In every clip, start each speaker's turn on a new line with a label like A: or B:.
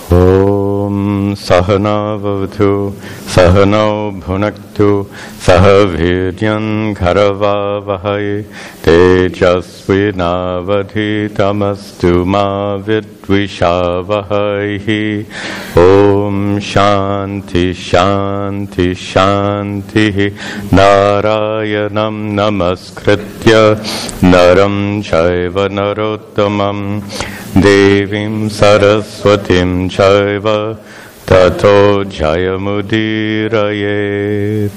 A: Om Sahana Vavatu Sahano Bhunaktu Sahaviryan Karavavahai Tejasvinavadhitamastu Ma Vidvishavahai. Om Shanti Shanti Shanti Narayanam Namaskritya Naram Chaiva Narottamam Devim Saraswatim Chaiva Tato Jayamudirayet.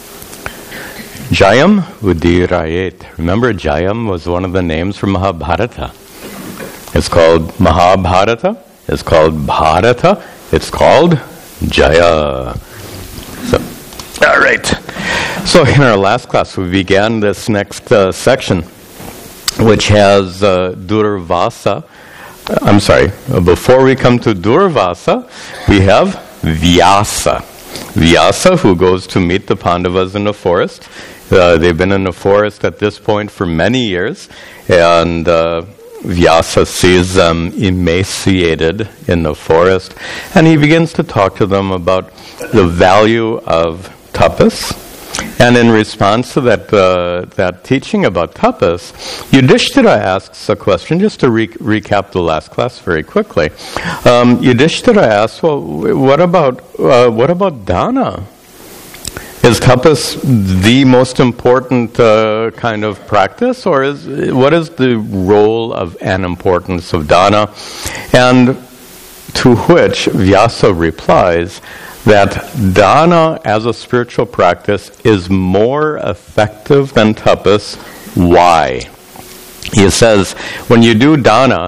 A: Jayam Udirayet. Remember, Jayam was one of the names for Mahabharata. It's called Mahabharata. It's called Bharata. It's called Jaya. So, all right. So in our last class, we began this next section, which has Durvasa. I'm sorry, before we come to Durvasa, we have Vyasa. Vyasa, who goes to meet the Pandavas in the forest. They've been in the forest at this point for many years, and Vyasa sees them emaciated in the forest, and he begins to talk to them about the value of tapas. And in response to that teaching about tapas, Yudhishthira asks a question, just to recap the last class very quickly. Yudhishthira asks, well, what about dana? Is tapas the most important kind of practice, or what is the role of and importance of dana? And to which Vyasa replies that dana as a spiritual practice is more effective than tapas. Why? He says, when you do dana,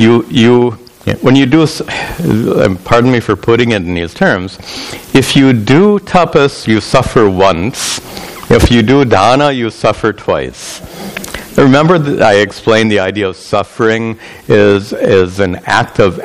A: when you do, pardon me for putting it in these terms, if you do tapas, you suffer once. If you do dana, you suffer twice. Remember that I explained the idea of suffering is an act of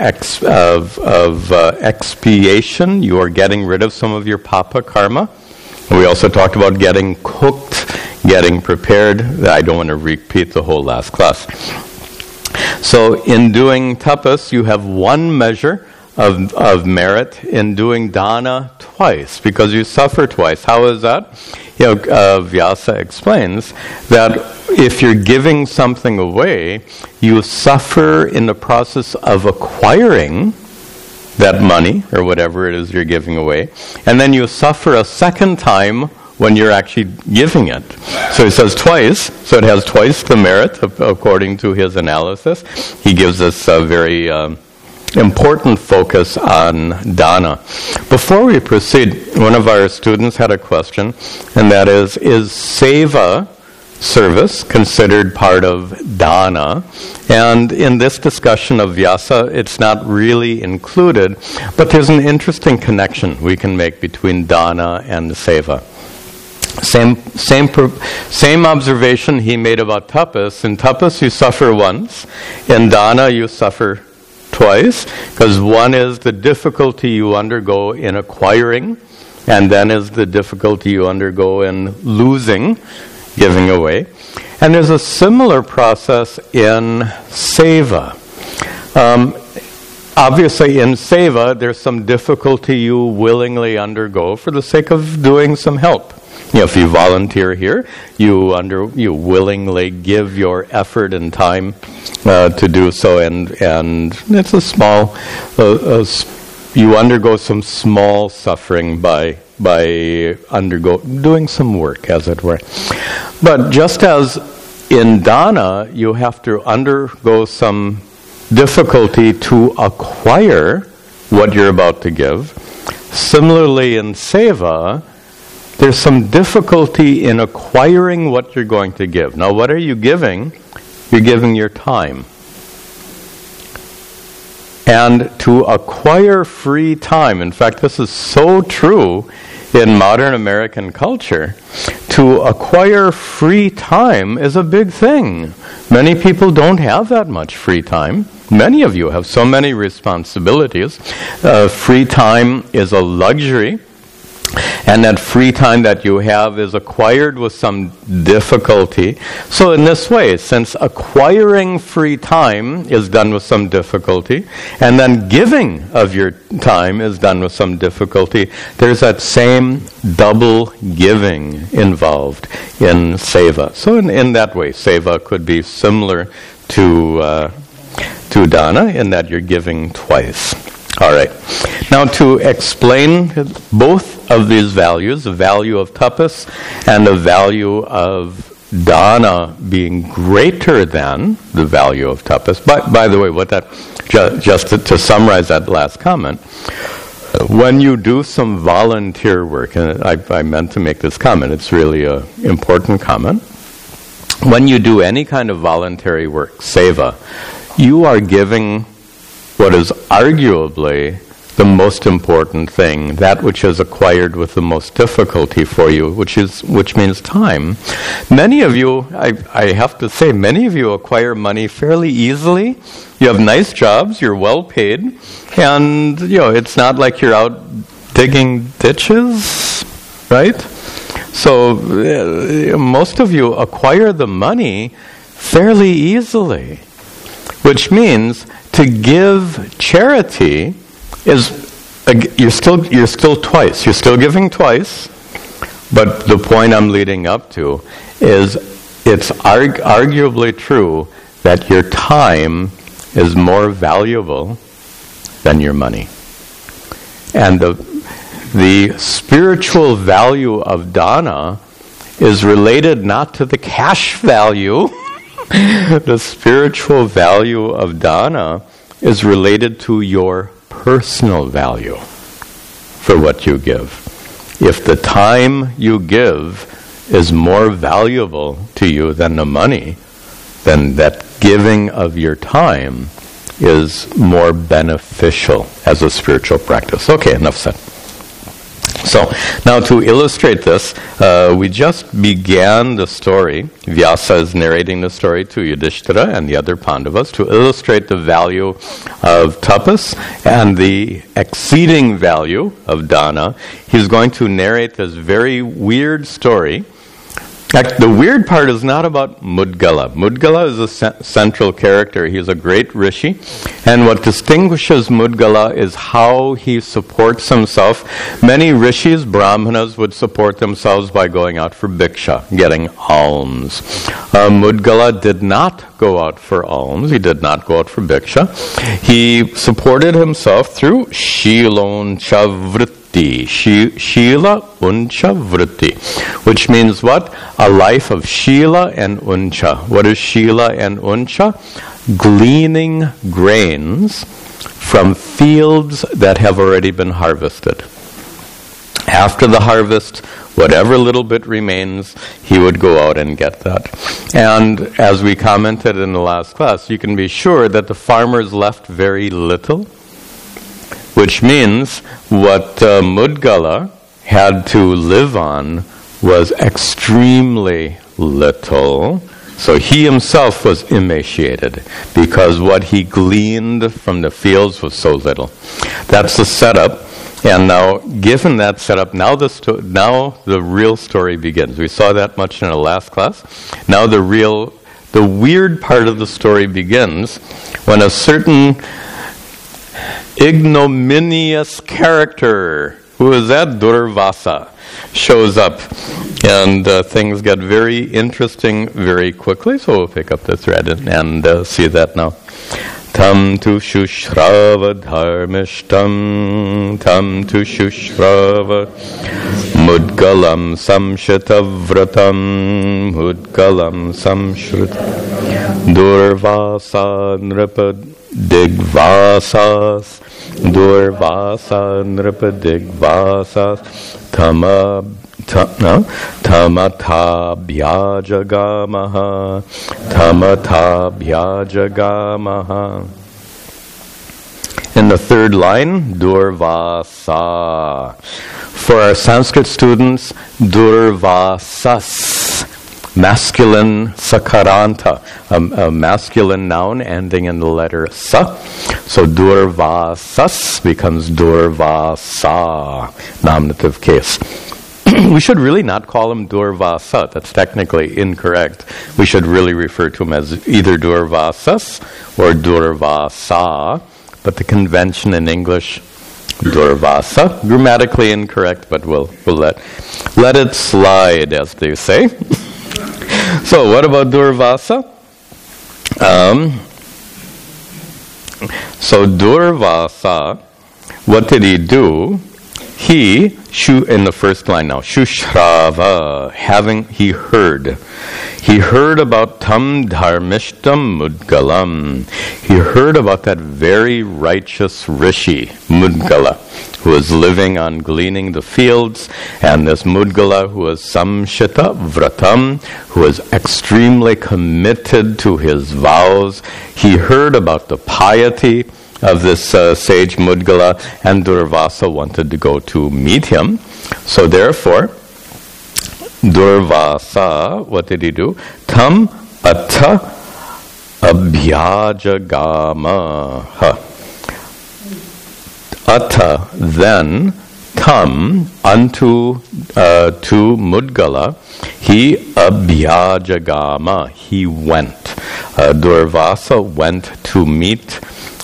A: expiation. You are getting rid of some of your papa karma. We also talked about getting cooked, getting prepared. I don't want to repeat the whole last class. So in doing tapas, you have one measure of merit. In doing dana, twice, because you suffer twice. How is that? Vyasa explains that if you're giving something away, you suffer in the process of acquiring that money, or whatever it is you're giving away, and then you suffer a second time when you're actually giving it. So he says twice, so it has twice the merit, according to his analysis. He gives us a very important focus on dana. Before we proceed, one of our students had a question, and that is seva, service, considered part of dana? And in this discussion of Vyasa, it's not really included, but there's an interesting connection we can make between dana and seva. Same observation he made about tapas. In tapas you suffer once. In dana you suffer twice, because one is the difficulty you undergo in acquiring, and then is the difficulty you undergo in losing, giving away. And there's a similar process in seva. Obviously in seva there's some difficulty you willingly undergo for the sake of doing some help. If you volunteer here, you willingly give your effort and time to do so, and it's a small. You undergo some small suffering by doing some work, as it were. But just as in dana, you have to undergo some difficulty to acquire what you're about to give. Similarly, in seva, there's some difficulty in acquiring what you're going to give. Now, what are you giving? You're giving your time. And to acquire free time, in fact, this is so true in modern American culture, to acquire free time is a big thing. Many people don't have that much free time. Many of you have so many responsibilities. Free time is a luxury And that free time that you have is acquired with some difficulty. So in this way, since acquiring free time is done with some difficulty, and then giving of your time is done with some difficulty, there's that same double giving involved in seva. So in that way, seva could be similar to dana in that you're giving twice. All right. Now to explain both of these values, the value of tapas and the value of dana being greater than the value of tapas. By the way, what that just to summarize that last comment, when you do some volunteer work, and I meant to make this comment, it's really an important comment. When you do any kind of voluntary work, seva, you are giving what is arguably the most important thing, that which is acquired with the most difficulty for you, which means time. Many of you, I have to say, many of you acquire money fairly easily. You have nice jobs, you're well paid, and it's not like you're out digging ditches, right? So most of you acquire the money fairly easily, which means to give charity is you're still twice. You're still giving twice, but the point I'm leading up to is it's arguably true that your time is more valuable than your money, and the spiritual value of dana is related not to the cash value. The spiritual value of dana is related to your personal value for what you give. If the time you give is more valuable to you than the money, then that giving of your time is more beneficial as a spiritual practice. Okay, enough said. So, now to illustrate this, we just began the story. Vyasa is narrating the story to Yudhishthira and the other Pandavas to illustrate the value of tapas and the exceeding value of dana. He's going to narrate this very weird story. The weird part is not about Mudgala. Mudgala is a central character. He's a great rishi. And what distinguishes Mudgala is how he supports himself. Many rishis, brahmanas, would support themselves by going out for bhiksha, getting alms. Mudgala did not go out for alms. He did not go out for bhiksha. He supported himself through shiloncha vritti. Shila uncha vritti, which means what? A life of shila and uncha. What is shila and uncha? Gleaning grains from fields that have already been harvested. After the harvest, whatever little bit remains, he would go out and get that. And as we commented in the last class, you can be sure that the farmers left very little, which means what Mudgala had to live on was extremely little. So he himself was emaciated because what he gleaned from the fields was so little. That's the setup. And now, given that setup, now the real story begins. We saw that much in our last class. Now the weird part of the story begins when a certain ignominious character, who is that? Durvasa, shows up. And things get very interesting very quickly, so we'll pick up the thread and see that now. Tam tu shushrava dharmishtam, tam tu shushrava mudgalam samshatavratam, mudgalam samshrut durvasa nripa digvasas, durvasa nripa digvasas, tamata bhyajagamaha, tamata bhyajagamaha. In the third line, Durvasa. For our Sanskrit students, Durvasas masculine sakaranta, a masculine noun ending in the letter sa. So durvasas becomes durvasa, nominative case. We should really not call him Durvasa. That's technically incorrect. We should really refer to him as either Durvasas or Durvasa. But the convention in English, Durvasa, grammatically incorrect, but we'll let it slide, as they say. So what about Durvasa? So Durvasa, what did he do? He, in the first line now, Shushrava, he heard. He heard about Tam Dharmishtam Mudgalam. He heard about that very righteous rishi, Mudgala, who was living on gleaning the fields, and this Mudgala who was Samshita Vratam, who was extremely committed to his vows. He heard about the piety of this sage Mudgala, and Durvasa wanted to go to meet him. So therefore, Durvasa, what did he do? Tam Atta Abhyajagama. Atta, then, Tam, unto, to Mudgala, he Abhyajagama, he went. Durvasa went to meet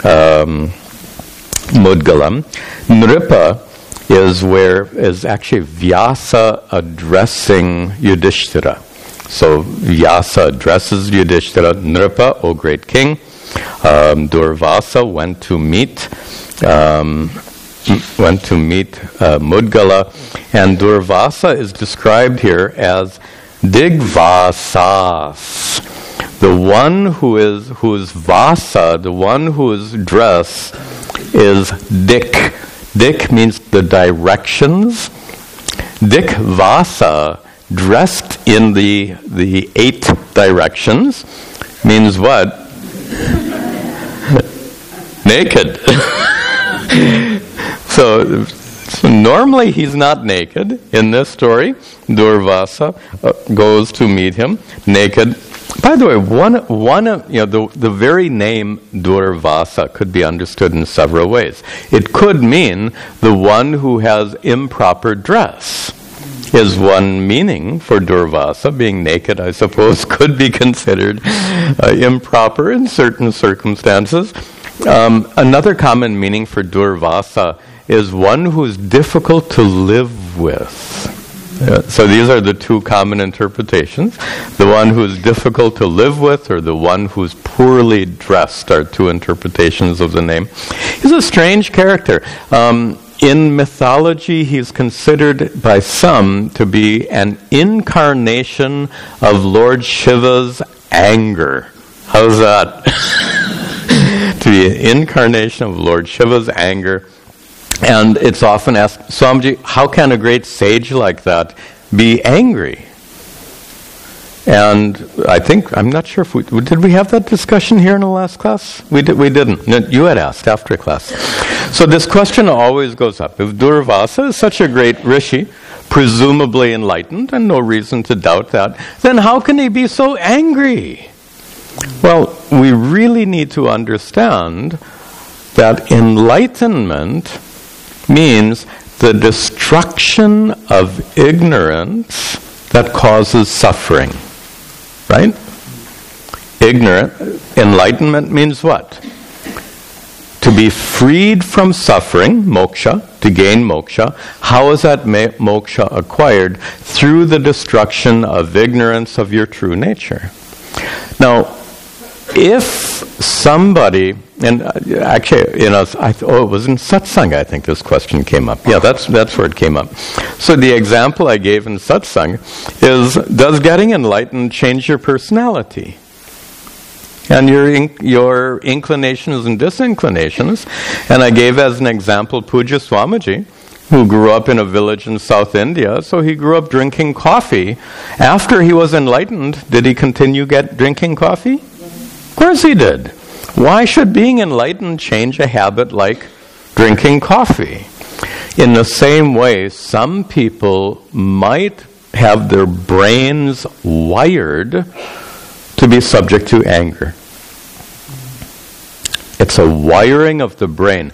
A: Mudgalam. Nripa is actually Vyasa addressing Yudhishthira. So Vyasa addresses Yudhishthira, Nripa, O great king. Durvasa went to meet Mudgala, and Durvasa is described here as Digvasas. The one whose vasa, the one whose dress is dik. Dik means the directions. Dik vasa, dressed in the 8 directions, means what? Naked. So normally he's not naked. In this story, Durvasa goes to meet him naked. By the way, the very name Durvasa could be understood in several ways. It could mean the one who has improper dress. Is one meaning for Durvasa. Being naked, I suppose, could be considered improper in certain circumstances. Another common meaning for Durvasa is one who is difficult to live with. So these are the two common interpretations. The one who is difficult to live with, or the one who is poorly dressed, are two interpretations of the name. He's a strange character. In mythology, he's considered by some to be an incarnation of Lord Shiva's anger. How's that? To be an incarnation of Lord Shiva's anger. And it's often asked, Swamiji, how can a great sage like that be angry? And I'm not sure if did we have that discussion here in the last class? We didn't. You had asked after class. So this question always goes up. If Durvasa is such a great rishi, presumably enlightened, and no reason to doubt that, then how can he be so angry? Well, we really need to understand that enlightenment means the destruction of ignorance that causes suffering. Right? Enlightenment means what? To be freed from suffering, moksha, to gain moksha. How is that moksha acquired? Through the destruction of ignorance of your true nature. Now, if somebody, and actually, it was in satsang, I think this question came up. Yeah, that's where it came up. So the example I gave in satsang is, does getting enlightened change your personality? And your inclinations and disinclinations. And I gave as an example Puja Swamiji, who grew up in a village in South India, so he grew up drinking coffee. After he was enlightened, did he continue drinking coffee? Of course he did. Why should being enlightened change a habit like drinking coffee? In the same way, some people might have their brains wired to be subject to anger. It's a wiring of the brain.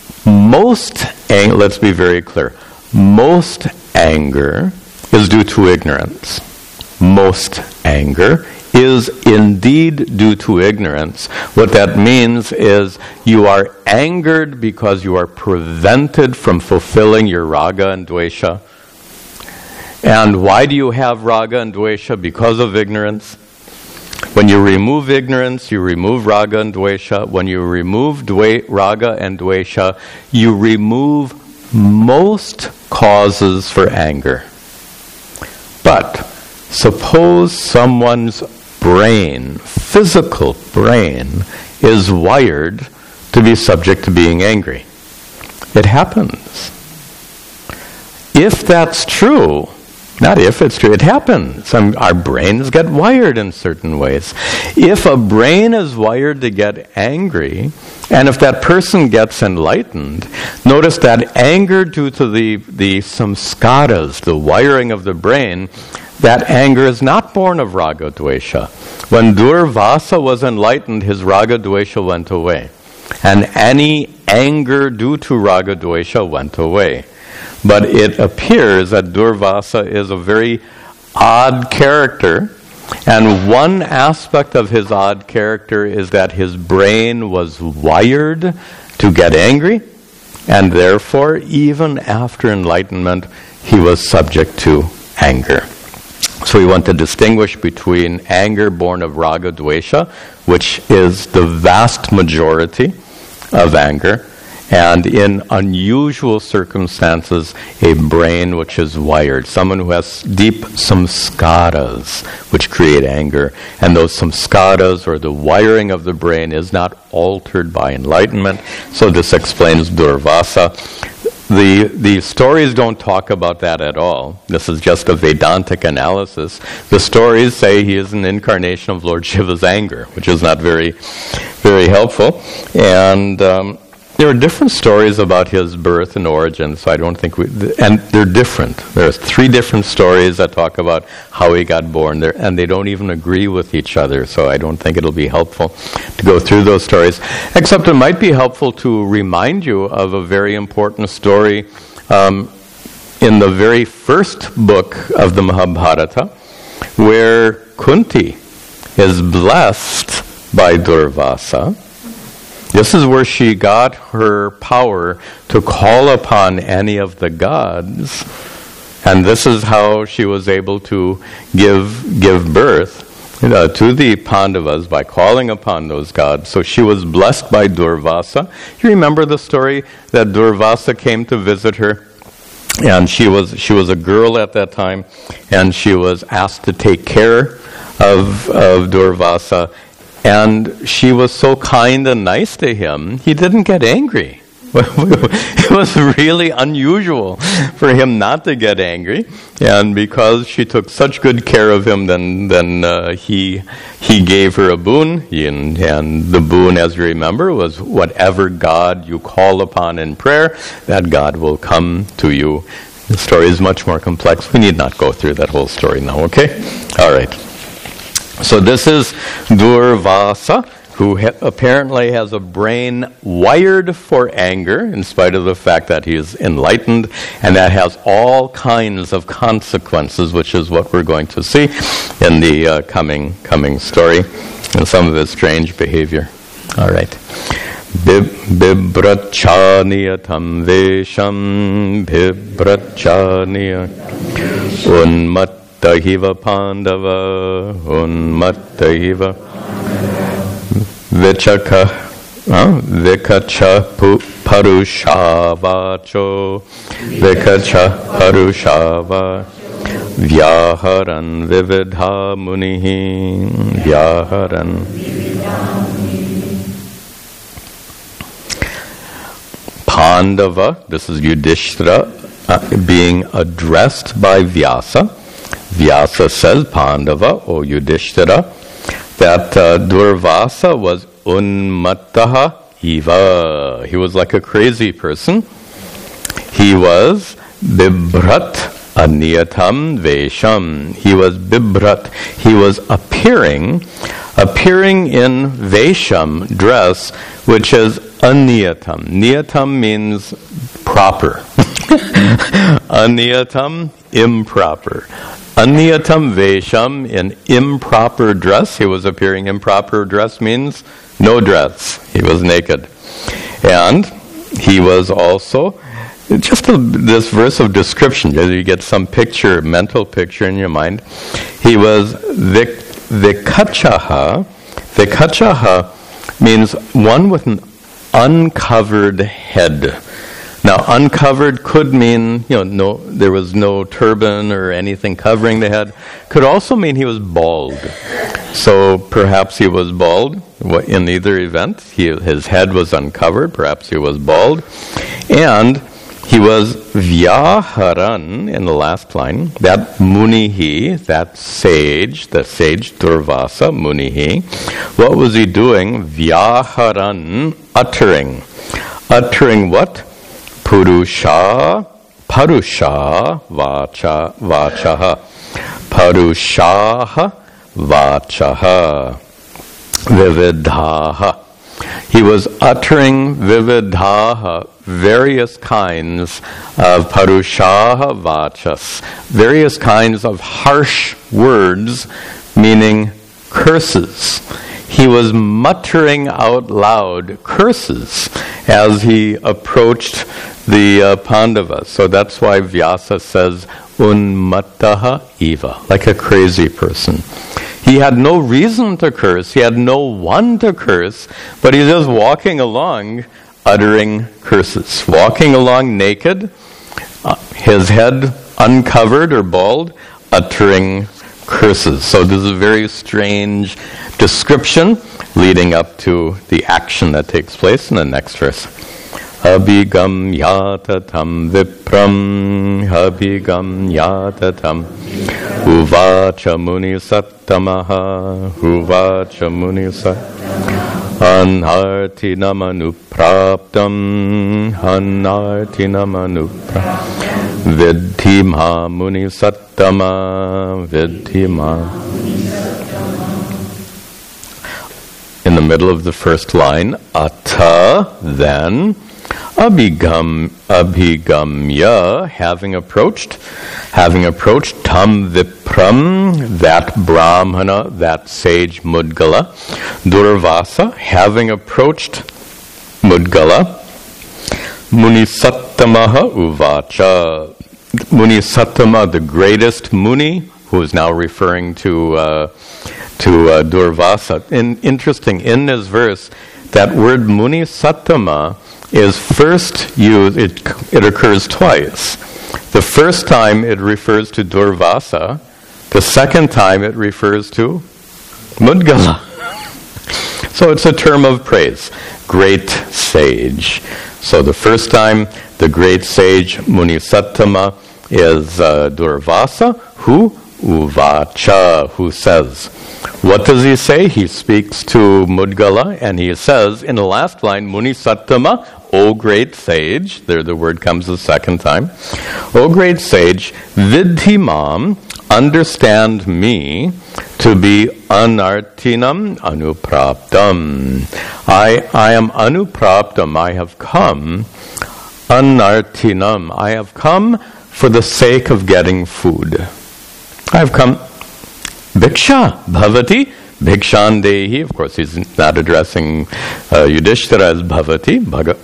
A: Let's be very clear. Most anger is due to ignorance. Most anger is indeed due to ignorance. What that means is you are angered because you are prevented from fulfilling your raga and dvesha. And why do you have raga and dvesha? Because of ignorance. When you remove ignorance, you remove raga and dvesha. When you remove raga and dvesha, you remove most causes for anger. But suppose someone's brain, physical brain, is wired to be subject to being angry. It happens. If that's true, not if it's true, it happens. Our brains get wired in certain ways. If a brain is wired to get angry, and if that person gets enlightened, notice that anger due to the samskaras, the wiring of the brain, that anger is not born of raga dvesha. When Durvasa was enlightened, his raga dvesha went away. And any anger due to raga dvesha went away. But it appears that Durvasa is a very odd character, and one aspect of his odd character is that his brain was wired to get angry, and therefore, even after enlightenment, he was subject to anger. So we want to distinguish between anger born of raga dvesha, which is the vast majority of anger, and in unusual circumstances, a brain which is wired. Someone who has deep samskaras, which create anger. And those samskaras, or the wiring of the brain, is not altered by enlightenment. So this explains Durvasa. The stories don't talk about that at all. This is just a Vedantic analysis. The stories say he is an incarnation of Lord Shiva's anger, which is not very, very helpful. And there are different stories about his birth and origin, so I don't think and they're different. There's 3 different stories that talk about how he got born there, and they don't even agree with each other, so I don't think it'll be helpful to go through those stories. Except it might be helpful to remind you of a very important story in the very first book of the Mahabharata, where Kunti is blessed by Durvasa. This is where she got her power to call upon any of the gods, and this is how she was able to give birth to the Pandavas by calling upon those gods. So she was blessed by Durvasa. You remember the story that Durvasa came to visit her, and she was a girl at that time, and she was asked to take care of Durvasa. And she was so kind and nice to him, he didn't get angry. It was really unusual for him not to get angry. And because she took such good care of him, then he gave her a boon. And the boon, as you remember, was whatever God you call upon in prayer, that God will come to you. The story is much more complex. We need not go through that whole story now, okay? All right. So this is Durvasa, who apparently has a brain wired for anger, in spite of the fact that he is enlightened, and that has all kinds of consequences, which is what we're going to see in the coming story, and some of his strange behavior. All right. Bibrachaniya tam vesham, bibrachaniya unmat Tahiva Pandava Unmattahiva Vikacha Parushavacho Vikacha Parushava Vyaharan Vividha Munihi Vyaharan. Pandava, this is Yudhishthira being addressed by Vyasa. Vyasa says, Pandava, or Yudhishthira, that Durvasa was unmattaha eva. He was like a crazy person. He was bibrat Aniyatam Vesham. He was bibrat. He was appearing in Vesham, dress, which is aniyatam. Niyatam means proper. Aniyatam, improper. Aniyatam Vesham, in improper dress. He was appearing improper dress means no dress. He was naked. And he was also, just this verse of description, you get some picture, mental picture in your mind. He was vikachaha. Vikachaha means one with an uncovered head. Now, uncovered could mean, there was no turban or anything covering the head. Could also mean he was bald. So perhaps he was bald. In either event, his head was uncovered. Perhaps he was bald. And he was vyaharan, in the last line, that munihi, that sage, the sage Durvasa, munihi. What was he doing? Vyaharan, uttering. Uttering what? Purusha vachaha. Purushaha vachaha. Vividhaha. He was uttering vividhaha, various kinds of parushaha vachas, various kinds of harsh words, meaning curses. He was muttering out loud curses as he approached the Pandavas. So that's why Vyasa says, unmattaha eva, like a crazy person. He had no reason to curse. He had no one to curse, but he's just walking along uttering curses. Walking along naked, his head uncovered or bald, uttering curses. So this is a very strange description leading up to the action that takes place in the next verse. Abhigam yatatam vipram, abhigam yatatam, uvacha muni sattamaha, uvacha muni anartinam anupraptam, anartinam anupraptam, vidhima muni sattama, vidhima. In the middle of the first line, ata, then, abhigamya, having approached tam vipram, that brahmana, that sage Mudgala, Durvasa, having approached Mudgala, Munisattamaha uvacha. Munisattama, the greatest Muni, who is now referring to Durvasa. Interesting, in this verse, that word Muni Sattama is first used, it occurs twice. The first time it refers to Durvasa, the second time it refers to Mudgala. So it's a term of praise, great sage. So the first time the great sage Muni Sattama is Durvasa, who? Uvacha, who says. What does he say? He speaks to Mudgala, and he says in the last line, Muni Sattama, O great sage, there the word comes the second time, O great sage, vidhimam, understand me to be anartinam anupraptam. I am anupraptam, I have come, anartinam, I have come for the sake of getting food. I have come, Bhiksha Bhavati, Bhikshan Dehi. Of course, he's not addressing Yudhishthira as Bhavati.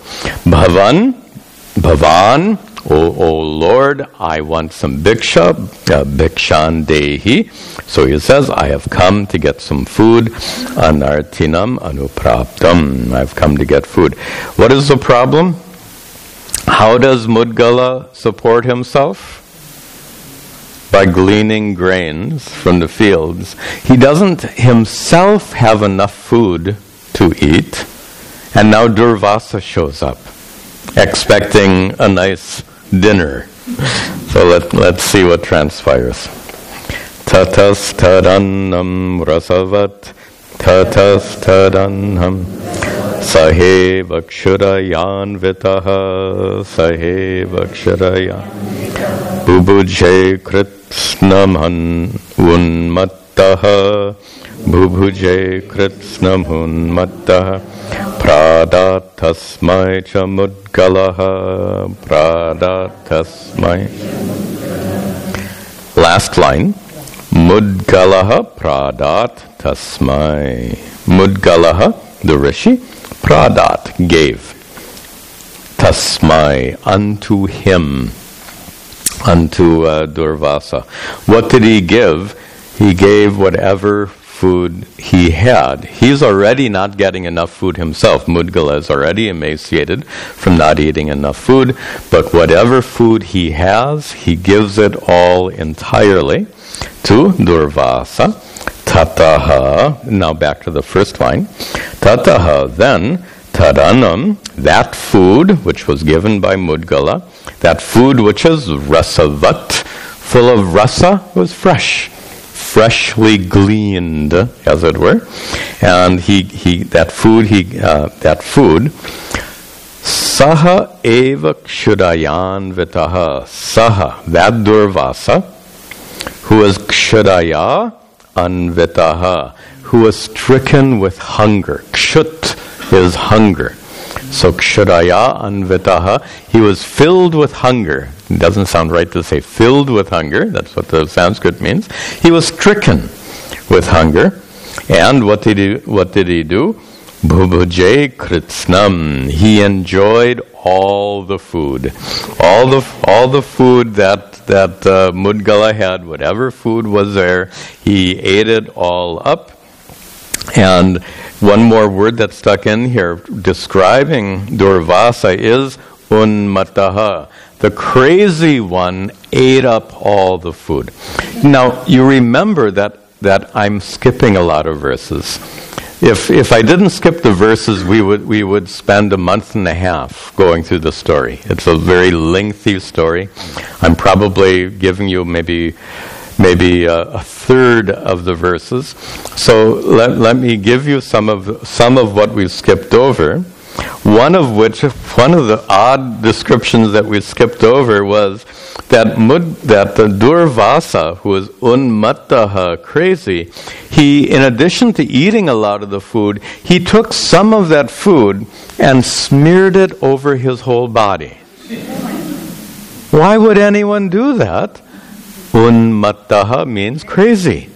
A: Bhavan, O Lord, I want some Bhiksha, Bhikshan Dehi. So he says, I have come to get some food. Anartinam anupraptam. I've come to get food. What is the problem? How does Mudgala support himself? By gleaning grains from the fields. He doesn't himself have enough food to eat, and now Durvasa shows up, expecting a nice dinner. So let's see what transpires. Tatas tadannam rasavat, tatas tadannam sahe vakshurayan vitaha, sahe vakshurayan Bubuje kritsnaman unmattaha. Bubuje kritsnamun mattaha. Pradatasmai cha mudgalaha. Pradatasmai. Last line. Mudgalaha pradat tasmai. Mudgalaha, the rishi, pradat, gave. Tasmai, unto him. Unto Durvasa. What did he give? He gave whatever food he had. He's already not getting enough food himself. Mudgala is already emaciated from not eating enough food. But whatever food he has, he gives it all entirely to Durvasa. Tataha. Now back to the first line. Tataha, then, tadanam, that food which was given by Mudgala, that food which is rasavat, full of rasa, was fresh, freshly gleaned, as it were, and that food, saha eva kshudayan vitaha, saha, that Durvasa, who is kshudaya anvitaha, who was stricken with hunger. Kshut is hunger. So kshudaya anvitaha, he was filled with hunger. It doesn't sound right to say filled with hunger. That's what the Sanskrit means. He was stricken with hunger. And what did he do? Bhubuje kritsnam. He enjoyed all the food. All the food that Mudgala had, whatever food was there, he ate it all up. And one more word that's stuck in here describing Durvasa is unmataha. The crazy one ate up all the food. Now, you remember that I'm skipping a lot of verses. If I didn't skip the verses, we would spend a month and a half going through the story. It's a very lengthy story. I'm probably giving you maybe a third of the verses. So let me give you some of what we've skipped over. One of the odd descriptions that we skipped over was that the Durvasa, who was unmattaha, crazy, he, in addition to eating a lot of the food, he took some of that food and smeared it over his whole body. Why would anyone do that? Unmattaha means crazy.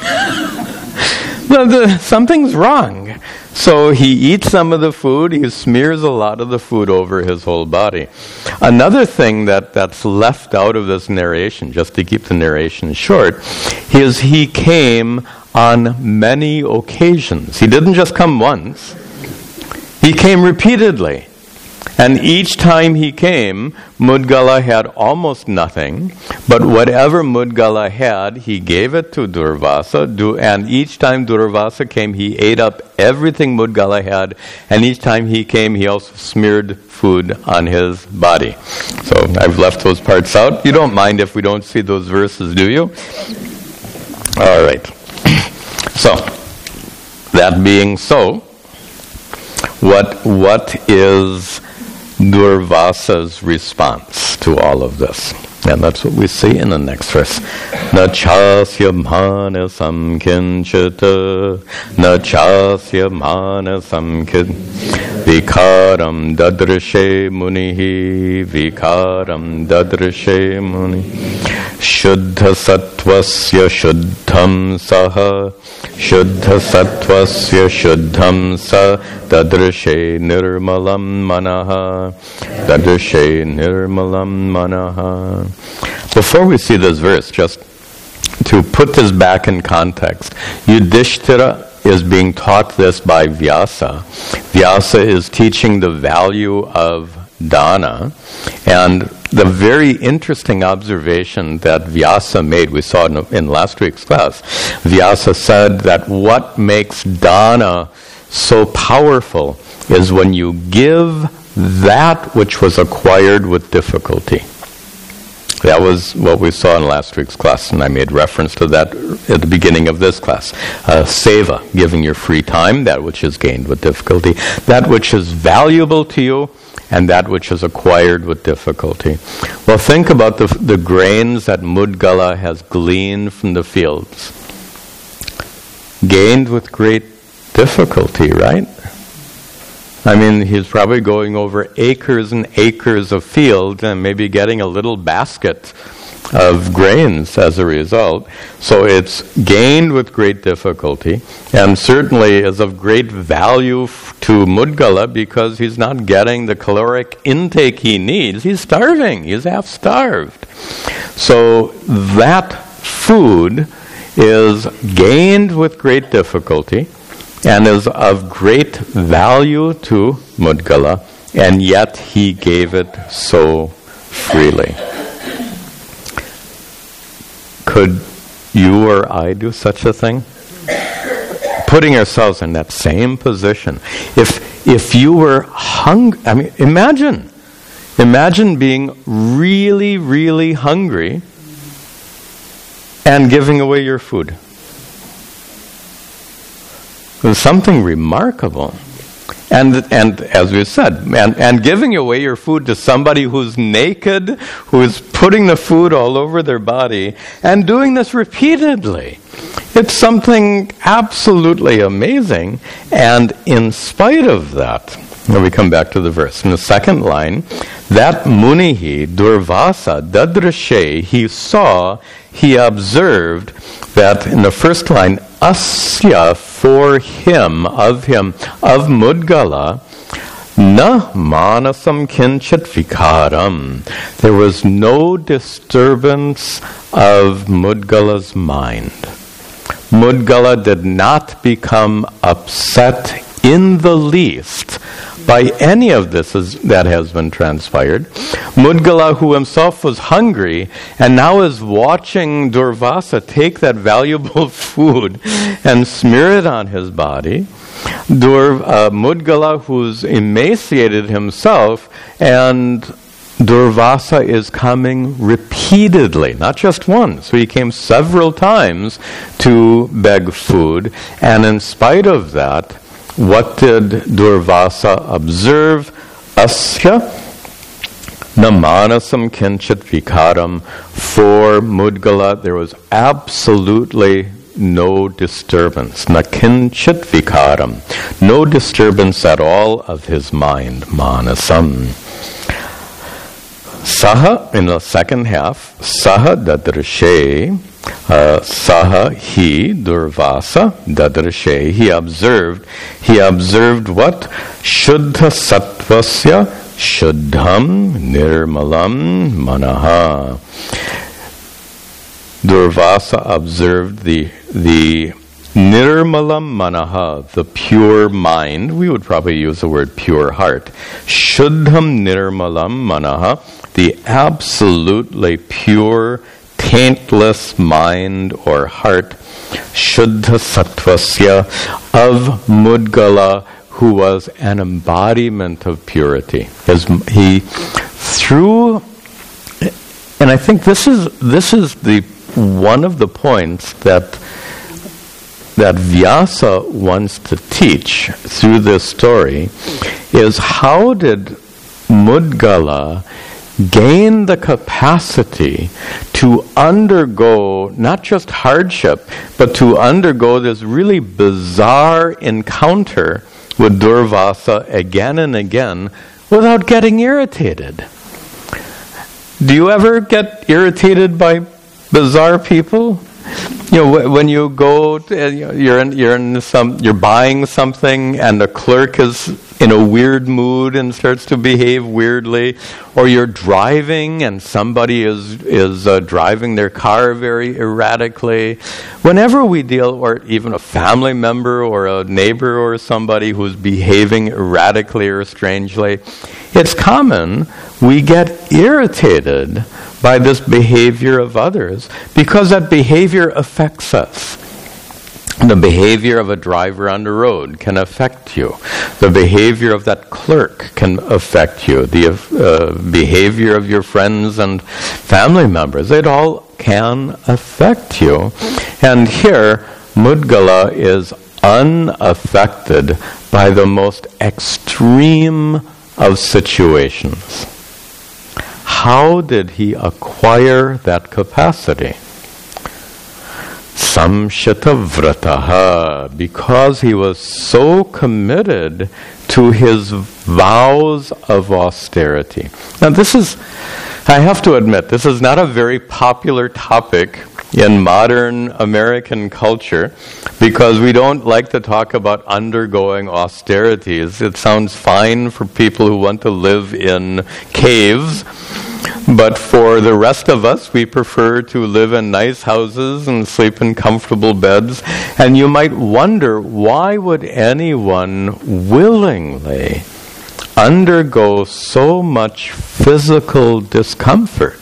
A: Something's wrong. So he eats some of the food, he smears a lot of the food over his whole body. Another thing that's left out of this narration, just to keep the narration short, is he came on many occasions. He didn't just come once. He came repeatedly. And each time he came, Mudgala had almost nothing, but whatever Mudgala had, he gave it to Durvasa, and each time Durvasa came, he ate up everything Mudgala had, and each time he came, he also smeared food on his body. So I've left those parts out. You don't mind if we don't see those verses, do you? All right. So, that being so, what is Durvasa's response to all of this? And that's what we see in the next verse. Na chasya manasam kinchita, na chasya manasam vikaram dadrishe munihi, vikaram dadrishe muni. Shuddha sattvasya shuddham saha, shuddha sattvasya shuddham sa, dadrishe nirmalam manaha, dadrishe nirmalam manaha. Before we see this verse, just to put this back in context, Yudhishthira is being taught this by Vyasa. Vyasa is teaching the value of dana, and the very interesting observation that Vyasa made, we saw in last week's class, Vyasa said that what makes dana so powerful is when you give that which was acquired with difficulty. That was what we saw in last week's class, and I made reference to that at the beginning of this class. Seva, giving your free time, that which is gained with difficulty, that which is valuable to you, and that which is acquired with difficulty. Well, think about the grains that Mudgala has gleaned from the fields. Gained with great difficulty, right? I mean, he's probably going over acres and acres of fields and maybe getting a little basket of grains as a result. So it's gained with great difficulty, and certainly is of great value to Mudgala because he's not getting the caloric intake he needs. He's starving. He's half-starved. So that food is gained with great difficulty and is of great value to Mudgala, and yet he gave it so freely. Could you or I do such a thing? Putting ourselves in that same position. If you were hungry, I mean, imagine being really, really hungry and giving away your food. It was something remarkable. And as we said, and giving away your food to somebody who's naked, who is putting the food all over their body, and doing this repeatedly. It's something absolutely amazing. And in spite of that, when we come back to the verse, in the second line, that Munihi, Durvasa, Dadrashe, he saw, he observed that in the first line, Asya, for him, of Mudgala, na manasam kinchit vikaram. There was no disturbance of Mudgala's mind. Mudgala did not become upset in the least by any of this that has been transpired. Mudgala, who himself was hungry and now is watching Durvasa take that valuable food and smear it on his body. Mudgala, who's emaciated himself, and Durvasa is coming repeatedly, not just once. So he came several times to beg food, and in spite of that, what did Durvasa observe? Asya namanasam kinchit vikaram. For Mudgala, there was absolutely no disturbance. Na kinchit vikaram. No disturbance at all of his mind. Manasam. Saha, in the second half, Saha dadrashe. Saha, he, Durvasa, Dadrashe, he observed what? Shuddha sattvasya, shuddham, nirmalam, manaha. Durvasa observed the nirmalam manaha, the pure mind. We would probably use the word pure heart. Shuddham nirmalam manaha, the absolutely pure, taintless mind or heart, Shuddha Sattvasya, of Mudgala, who was an embodiment of purity. He through, and I think this is the one of the points that Vyasa wants to teach through this story, is how did Mudgala gain the capacity to undergo not just hardship, but to undergo this really bizarre encounter with Durvasa again and again without getting irritated. Do you ever get irritated by bizarre people? You know, when you go, you're buying something, and the clerk is in a weird mood and starts to behave weirdly, or you're driving and somebody is driving their car very erratically. Whenever we deal, or even a family member or a neighbor or somebody who's behaving erratically or strangely, it's common we get irritated by this behavior of others because that behavior affects us. The behavior of a driver on the road can affect you. The behavior of that clerk can affect you. The behavior of your friends and family members, it all can affect you. And here, Mudgala is unaffected by the most extreme of situations. How did he acquire that capacity? Samshitavrataha, because he was so committed to his vows of austerity. Now this is, I have to admit, this is not a very popular topic in modern American culture, because we don't like to talk about undergoing austerities. It sounds fine for people who want to live in caves, but for the rest of us, we prefer to live in nice houses and sleep in comfortable beds. And you might wonder, why would anyone willingly undergo so much physical discomfort?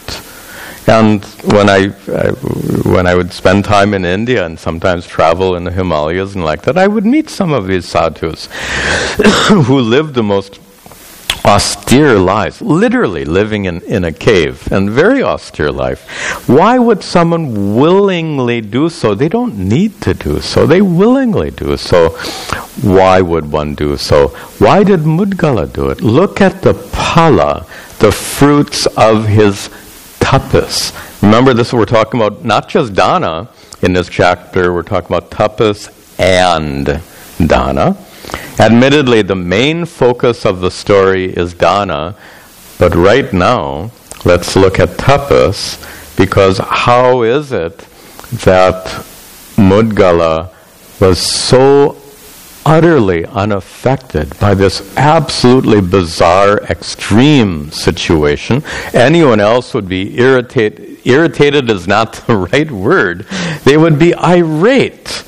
A: And when I would spend time in India and sometimes travel in the Himalayas and like that, I would meet some of these sadhus who lived the most austere lives, literally living in a cave, and very austere life. Why would someone willingly do so? They don't need to do so. They willingly do so. Why would one do so? Why did Mudgala do it? Look at the phala, the fruits of his tapas. Remember this, we're talking about not just dana in this chapter, we're talking about tapas and dana. Admittedly, the main focus of the story is dana, but right now, let's look at tapas, because how is it that Mudgala was so utterly unaffected by this absolutely bizarre, extreme situation? Anyone else would be irritated. Irritated is not the right word. They would be irate.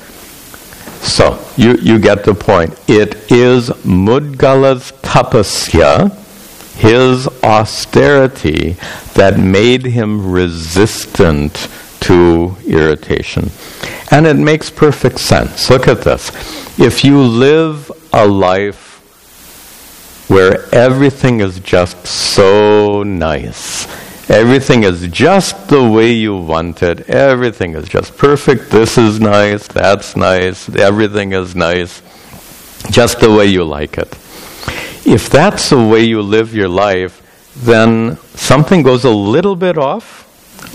A: So, you get the point. It is Mudgala's tapasya, his austerity, that made him resistant to irritation. And it makes perfect sense. Look at this. If you live a life where everything is just so nice, everything is just the way you want it, everything is just perfect, this is nice, that's nice, everything is nice, just the way you like it. If that's the way you live your life, then something goes a little bit off,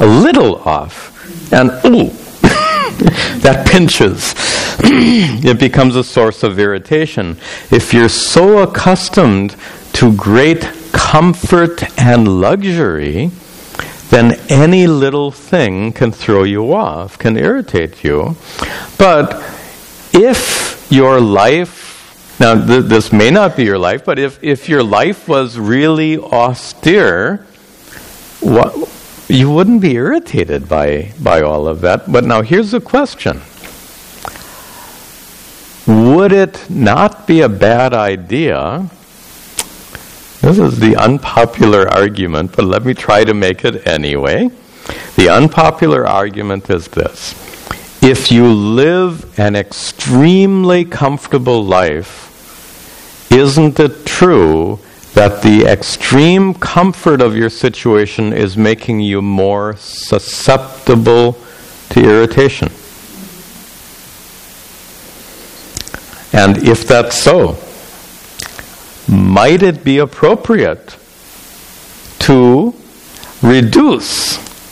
A: and ooh, that pinches. It becomes a source of irritation. If you're so accustomed to great comfort and luxury, then any little thing can throw you off, can irritate you. But if your life, now this may not be your life, but if your life was really austere, you wouldn't be irritated by all of that. But now here's the question. Would it not be a bad idea? This is the unpopular argument, but let me try to make it anyway. The unpopular argument is this. If you live an extremely comfortable life, isn't it true that the extreme comfort of your situation is making you more susceptible to irritation? And if that's so, might it be appropriate to reduce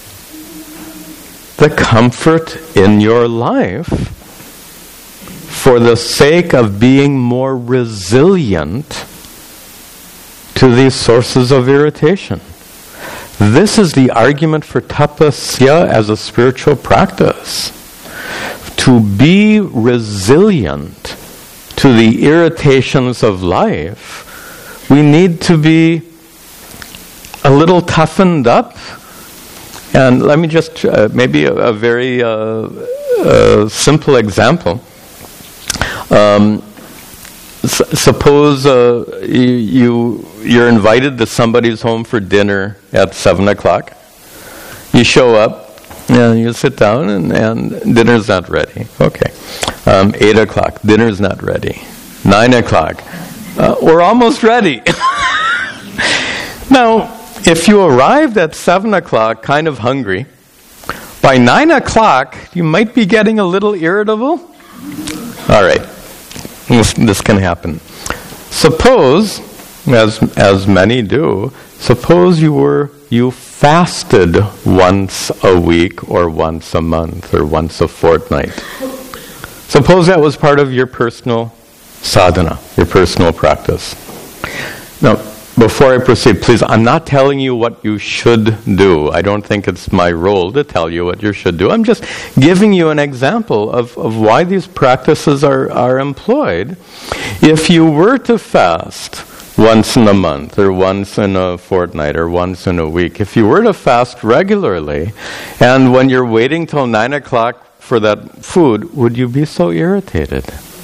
A: the comfort in your life for the sake of being more resilient to these sources of irritation? This is the argument for tapasya as a spiritual practice. To be resilient to the irritations of life, we need to be a little toughened up. And let me just, maybe a very simple example. Suppose you're invited to somebody's home for dinner at 7 o'clock. You show up, And you sit down and dinner's not ready. Okay. 8 o'clock, dinner's not ready. 9 o'clock, we're almost ready. Now, if you arrived at 7 o'clock kind of hungry, by 9 o'clock, you might be getting a little irritable. All right. This can happen. Suppose, as many do, suppose you fasted once a week or once a month or once a fortnight. Suppose that was part of your personal sadhana, your personal practice. Now, before I proceed, please, I'm not telling you what you should do. I don't think it's my role to tell you what you should do. I'm just giving you an example of why these practices are employed. If you were to fast once in a month, or once in a fortnight, or once in a week, if you were to fast regularly, and when you're waiting till 9 o'clock for that food, would you be so irritated?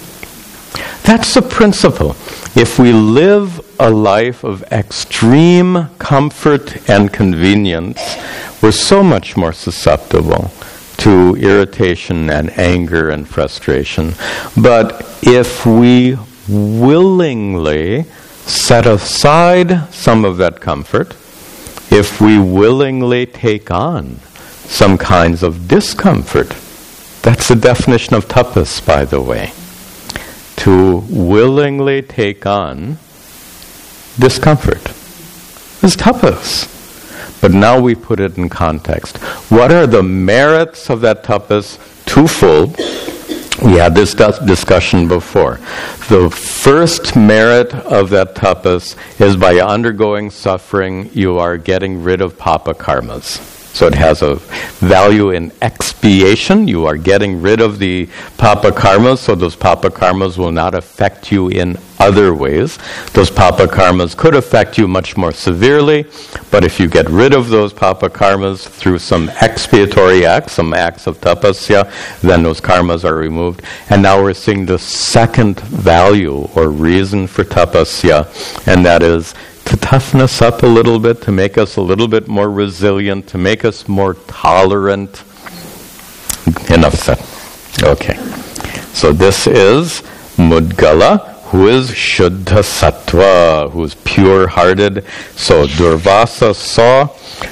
A: That's the principle. If we live a life of extreme comfort and convenience, we're so much more susceptible to irritation and anger and frustration. But if we willingly set aside some of that comfort, if we willingly take on some kinds of discomfort, that's the definition of tapas, by the way. To willingly take on discomfort is tapas. But now we put it in context. What are the merits of that tapas? Twofold. We had this discussion before. The first merit of that tapas is by undergoing suffering, you are getting rid of papa karmas. So it has a value in expiation. You are getting rid of the papa karmas, so those papa karmas will not affect you in other ways. Those papa karmas could affect you much more severely, but if you get rid of those papa karmas through some expiatory acts, some acts of tapasya, then those karmas are removed. And now we're seeing the second value or reason for tapasya, and that is to toughen us up a little bit, to make us a little bit more resilient, to make us more tolerant. Enough said. Okay. So this is Mudgala, who is Shuddha Sattva, who is pure-hearted. So Durvasa saw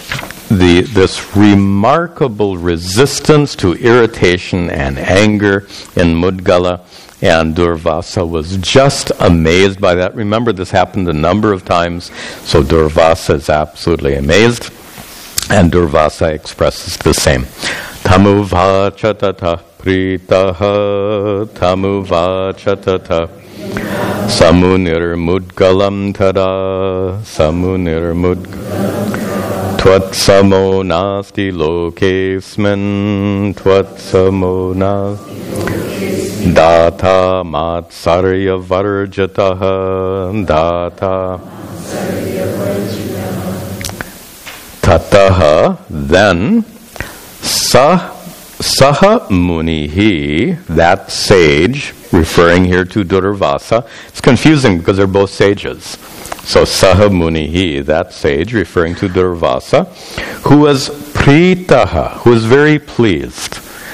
A: this remarkable resistance to irritation and anger in Mudgala, and Durvasa was just amazed by that. Remember, this happened a number of times, so Durvasa is absolutely amazed, and Durvasa expresses the same. Tamuva chatata pritaha, tamuva chatata samunir mudgalam tada, samunir mudgalam. Tvatsamo nasti lokesmin, tvatsamo nasti Data matsarya varjataha, data tataha, then saha munihi, that sage, referring here to Durvasa. It's confusing because they're both sages. So saha munihi, that sage, referring to Durvasa, who was pritaha, who was very pleased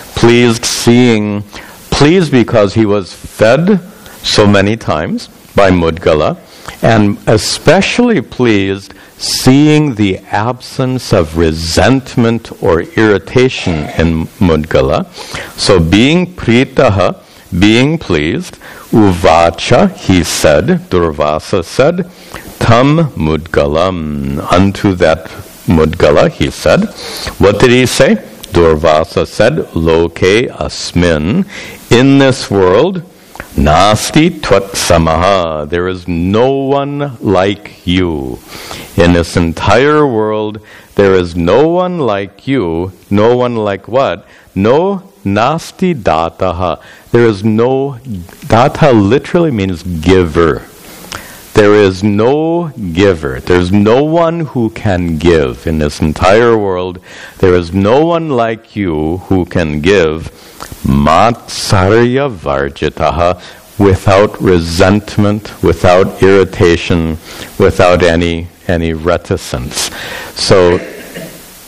A: because he was fed so many times by Mudgala, and especially pleased seeing the absence of resentment or irritation in Mudgala. So being pritaha, being pleased, uvacha, he said, Durvasa said, tam Mudgalam, unto that Mudgala, he said. What did he say? Durvasa said, Loke asmin, in this world, nasti tvatsamaha, there is no one like you. In this entire world, there is no one like you. No one like what? No nasti dataha. There is no, data literally means giver. There is no giver. There's no one who can give in this entire world. There is no one like you who can give matsarya varjitaha, without resentment, without irritation, without any reticence. So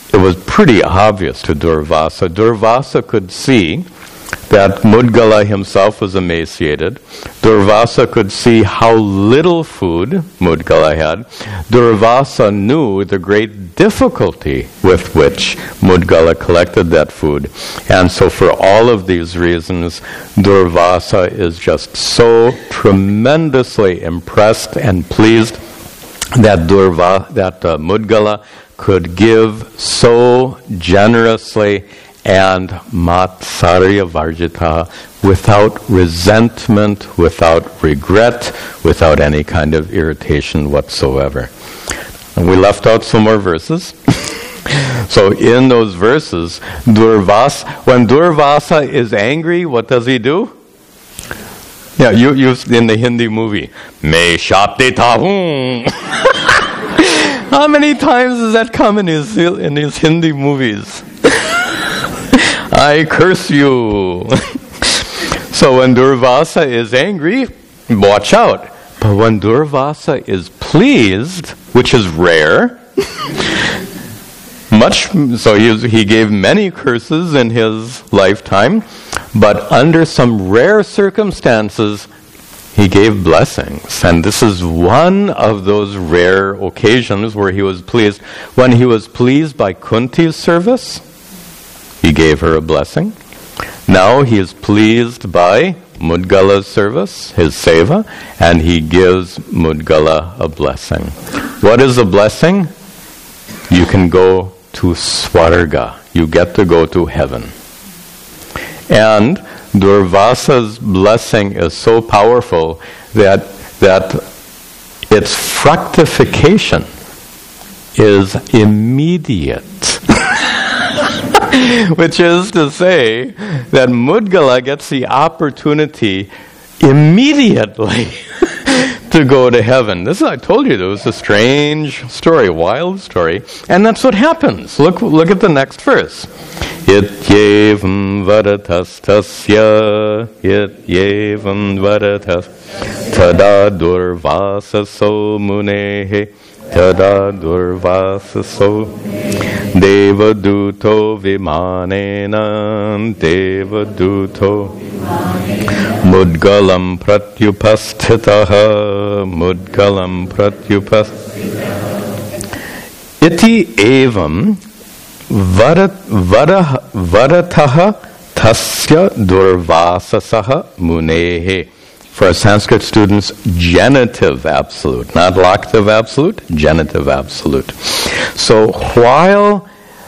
A: it was pretty obvious to Durvasa. Durvasa could see that Mudgala himself was emaciated. Durvasa could see how little food Mudgala had. Durvasa knew the great difficulty with which Mudgala collected that food. And so for all of these reasons, Durvasa is just so tremendously impressed and pleased that Mudgala could give so generously and Matsarya Varjita without resentment, without regret, without any kind of irritation whatsoever. And we left out some more verses. So in those verses, when Durvasa is angry, what does he do? Yeah, you in the Hindi movie, "Main shaap deta hoon." How many times does that come in his Hindi movies? I curse you. So when Durvasa is angry, watch out. But when Durvasa is pleased, which is rare, he gave many curses in his lifetime, but under some rare circumstances, he gave blessings. And this is one of those rare occasions where he was pleased. When he was pleased by Kunti's service, he gave her a blessing. Now he is pleased by Mudgala's service, his seva, and he gives Mudgala a blessing. What is a blessing? You can go to Swarga. You get to go to heaven. And Durvasa's blessing is so powerful that its fructification is immediate. Which is to say that Mudgala gets the opportunity immediately to go to heaven. I told you, this was a strange story, wild story. And that's what happens. Look at the next verse. Ityevam varatastasya, ityevam varatas, tada durvasaso munehe, tada durvasaso, devaduto vimanena, devaduto, mudgalam pratyupasthitaha, mudgalam pratyupasthitaha. Iti evam varataha tasya durvasasaha munehe. For Sanskrit students, genitive absolute, not locative absolute, genitive absolute. So while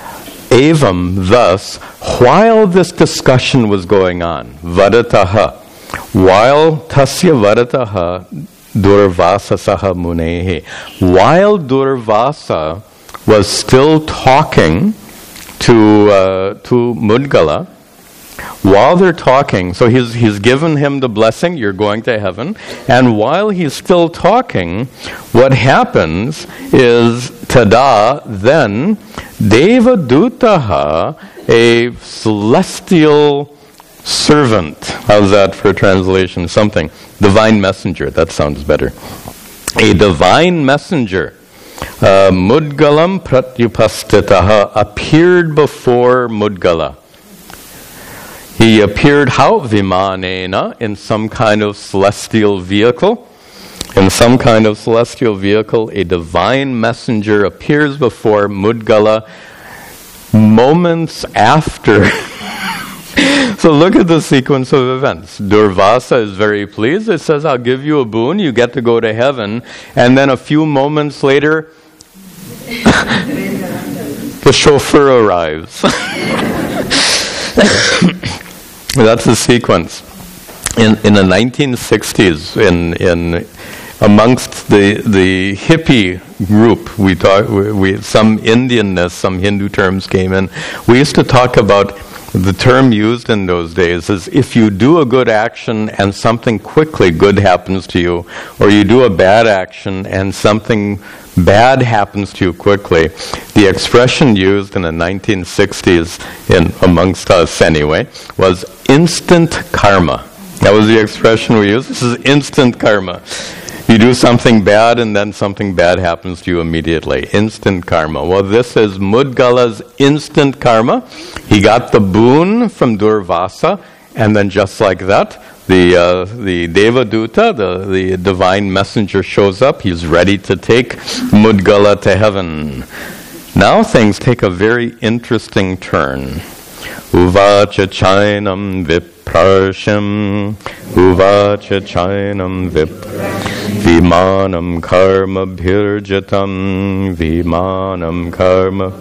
A: this discussion was going on, varataha, while tasya varataha durvasasaha munehe, while Durvasa was still talking to Mudgala, while they're talking, so he's given him the blessing, you're going to heaven, and while he's still talking, what happens is, tada, then, devadutaha, a celestial servant, how's that for translation? Something, divine messenger, that sounds better. A divine messenger, Mudgalam pratyupastitaha, appeared before Mudgala. He appeared how? Vimanena, in some kind of celestial vehicle. In some kind of celestial vehicle, a divine messenger appears before Mudgala moments after. So look at the sequence of events. Durvasa is very pleased. It says, I'll give you a boon, you get to go to heaven. And then a few moments later, the chauffeur arrives. That's the sequence. In the 1960s, in amongst the hippie group, some Indianness, some Hindu terms came in. We used to talk about the term used in those days is if you do a good action and something quickly good happens to you, or you do a bad action and something bad happens to you quickly. The expression used in the 1960s, amongst us anyway, was instant karma. That was the expression we used. This is instant karma. You do something bad and then something bad happens to you immediately. Instant karma. Well, this is Mudgala's instant karma. He got the boon from Durvasa, and then just like that, the Devaduta, the divine messenger, shows up. He's ready to take Mudgala to heaven. Now things take a very interesting turn. Uvacha chainam viprarsham, uvacha chainam vimanam karma bhirjatam, vimanam karma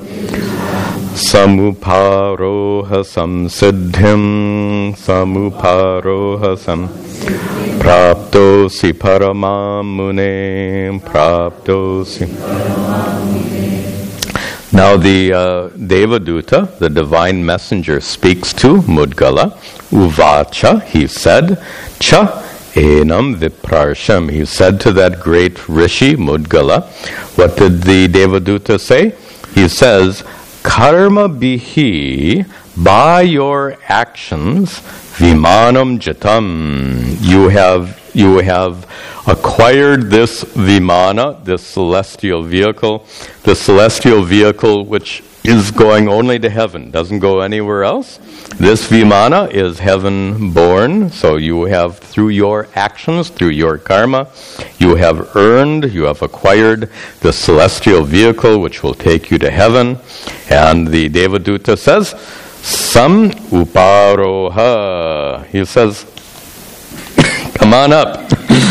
A: samuparoha samsiddhim, samuparoha praptosi paramam mune, praptosi paramam mune. Now the Devaduta, the divine messenger, speaks to Mudgala. Uvacha, he said, cha enam viprarsham. He said to that great rishi, Mudgala. What did the Devaduta say? He says, karma bihi, by your actions, vimanam jatam. You have acquired this vimana, this celestial vehicle which is going only to heaven, doesn't go anywhere else. This vimana is heaven born, so you have, through your actions, through your karma, you have acquired the celestial vehicle which will take you to heaven. And the Devaduta says, Sam uparoha. He says, come on up.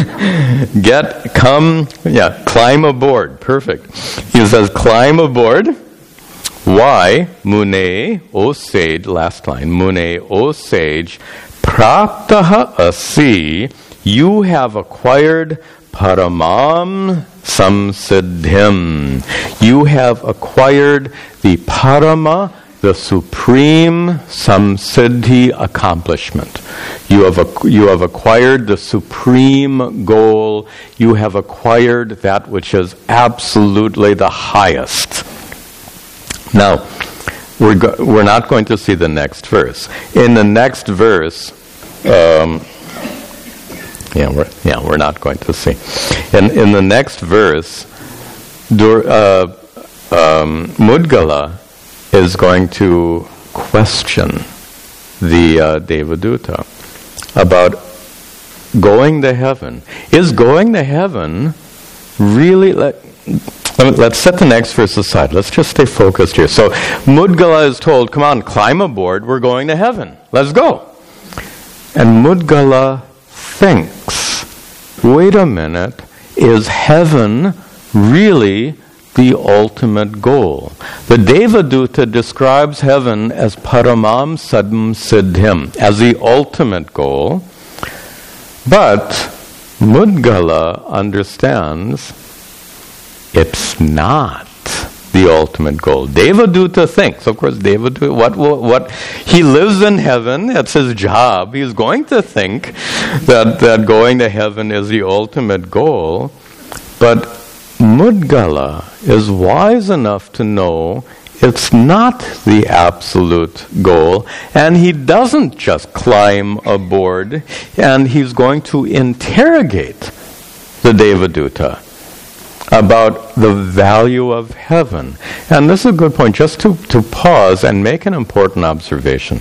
A: Climb aboard. Perfect. He says, climb aboard. Why? Mune, O sage, last line. Mune, O sage, praptaha asi, you have acquired paramam samsiddhim. You have acquired the parama, the supreme samsiddhi accomplishment. You have acquired the supreme goal. You have acquired that which is absolutely the highest. Now, we're not going to see the next verse. In the next verse, we're not going to see. In the next verse, Mudgala is going to question the Devaduta about going to heaven. Is going to heaven really... Let's set the next verse aside. Let's just stay focused here. So Mudgala is told, come on, climb aboard. We're going to heaven. Let's go. And Mudgala thinks, wait a minute, is heaven really the ultimate goal? The Devaduta describes heaven as paramam sadam siddhim, as the ultimate goal. But Mudgala understands it's not the ultimate goal. Devaduta thinks, of course, Devaduta, what he lives in heaven, that's his job. He's going to think that going to heaven is the ultimate goal. But Mudgala is wise enough to know it's not the absolute goal, and he doesn't just climb aboard, and he's going to interrogate the Devaduta about the value of heaven. And this is a good point, just to pause and make an important observation.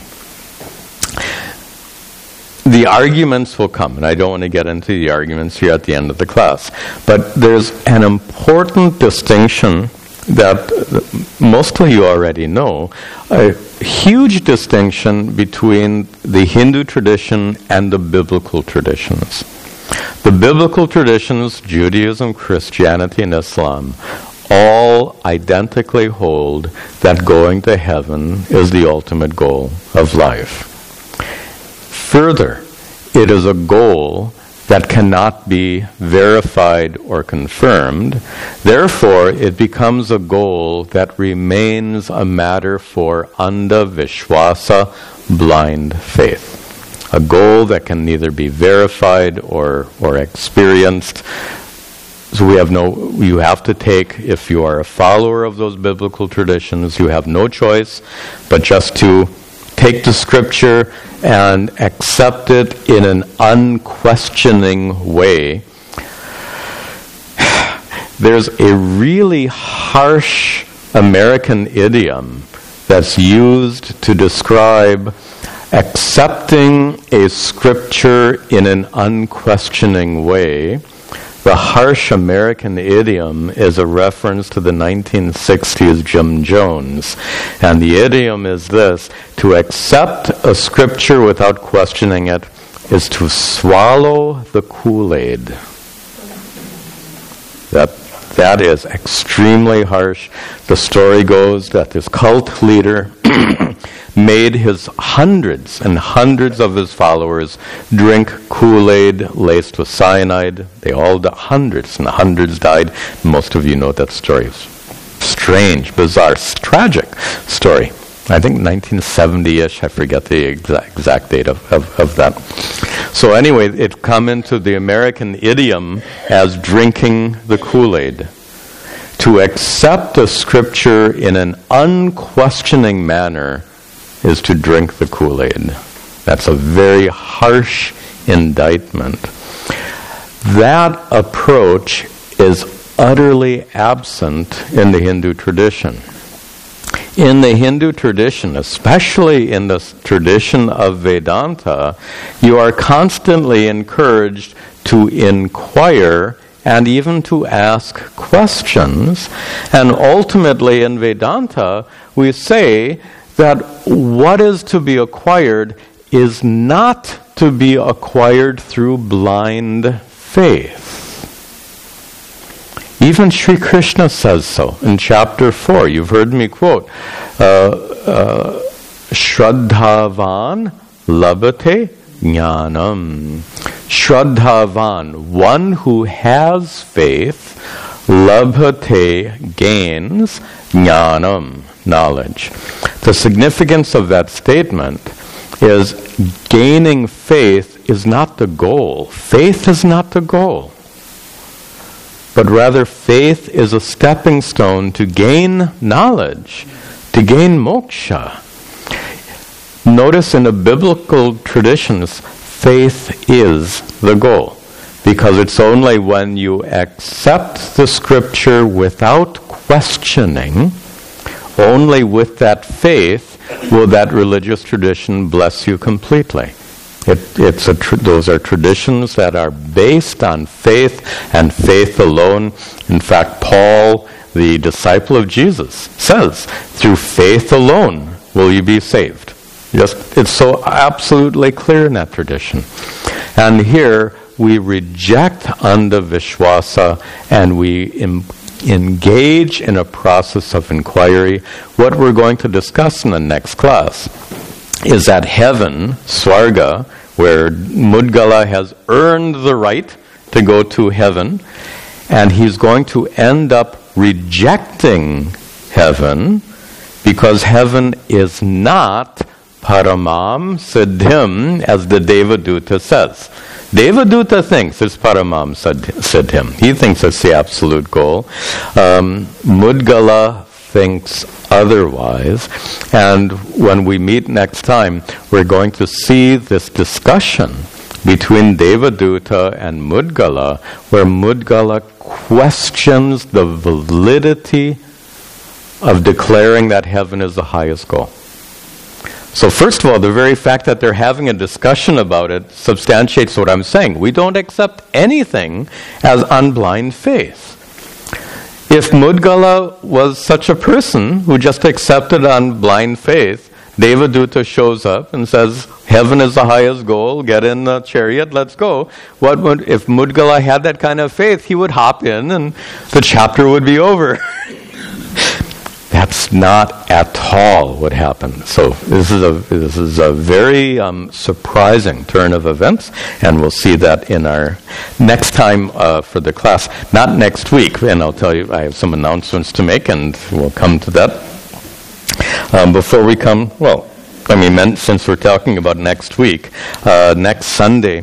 A: The arguments will come, and I don't want to get into the arguments here at the end of the class, but there's an important distinction that mostly you already know, a huge distinction between the Hindu tradition and the biblical traditions. The biblical traditions, Judaism, Christianity, and Islam, all identically hold that going to heaven is the ultimate goal of life. Further, it is a goal that cannot be verified or confirmed. Therefore, it becomes a goal that remains a matter for Andha Vishwasa, blind faith. A goal that can neither be verified or experienced. So you have to take, if you are a follower of those biblical traditions, you have no choice but just to take the scripture and accept it in an unquestioning way. there's a really harsh American idiom that's used to describe accepting a scripture in an unquestioning way. The harsh American idiom is a reference to the 1960s Jim Jones. And the idiom is this: to accept a scripture without questioning it is to swallow the Kool-Aid. That is extremely harsh. The story goes that this cult leader made his hundreds and hundreds of his followers drink Kool-Aid laced with cyanide. They all, hundreds and hundreds died. Most of you know that story. It's strange, bizarre, tragic story. I think 1970-ish, I forget the exact date of that. So anyway, it come into the American idiom as drinking the Kool-Aid. To accept a scripture in an unquestioning manner is to drink the Kool-Aid. That's a very harsh indictment. That approach is utterly absent in the Hindu tradition. In the Hindu tradition, especially in the tradition of Vedanta, you are constantly encouraged to inquire and even to ask questions. And ultimately in Vedanta, we say that what is to be acquired is not to be acquired through blind faith. Even Sri Krishna says so in chapter 4. You've heard me quote, Shraddhavan labhate jnanam. Shraddhavan, one who has faith, labhate, gains, jnanam, knowledge. The significance of that statement is gaining faith is not the goal. Faith is not the goal. But rather, faith is a stepping stone to gain knowledge, to gain moksha. Notice in the biblical traditions, faith is the goal. Because it's only when you accept the scripture without questioning, only with that faith will that religious tradition bless you completely. Those are traditions that are based on faith and faith alone. In fact, Paul, the disciple of Jesus, says, through faith alone will you be saved. It's so absolutely clear in that tradition. And here we reject andavishwasa and we engage in a process of inquiry. What we're going to discuss in the next class is that heaven, Swarga, where Mudgala has earned the right to go to heaven, and he's going to end up rejecting heaven because heaven is not Paramam Siddhim, as the Devaduta says. Devaduta thinks it's Paramam Siddhim. He thinks it's the absolute goal. Mudgala thinks otherwise. And when we meet next time, we're going to see this discussion between Devaduta and Mudgala, where Mudgala questions the validity of declaring that heaven is the highest goal. So first of all, the very fact that they're having a discussion about it substantiates what I'm saying. We don't accept anything as on blind faith. If Mudgala was such a person who just accepted on blind faith, Devaduta shows up and says, heaven is the highest goal, get in the chariot, let's go. If Mudgala had that kind of faith, he would hop in and the chapter would be over. That's not at all what happened. So this is a very surprising turn of events, and we'll see that in our next time for the class. Not next week, and I'll tell you, I have some announcements to make, and we'll come to that. Before we come, since we're talking about next week, next Saturday,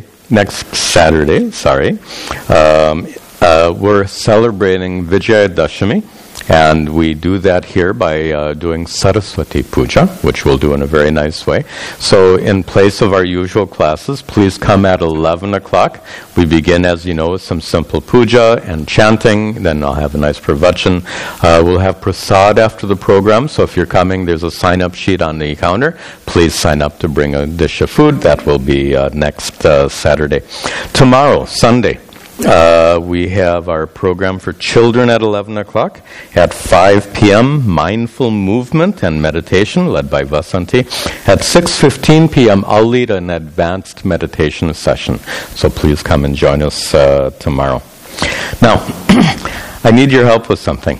A: we're celebrating Vijayadashami. And we do that here by doing Saraswati Puja, which we'll do in a very nice way. So in place of our usual classes, please come at 11 o'clock. We begin, as you know, with some simple puja and chanting. Then I'll have a nice pravachan. We'll have prasad after the program. So if you're coming, there's a sign-up sheet on the counter. Please sign up to bring a dish of food. That will be next Saturday. Tomorrow, Sunday, we have our program for children at 11 o'clock. At 5 p.m., mindful movement and meditation led by Vasanti. At 6:15 p.m., I'll lead an advanced meditation session. So please come and join us tomorrow. Now, I need your help with something.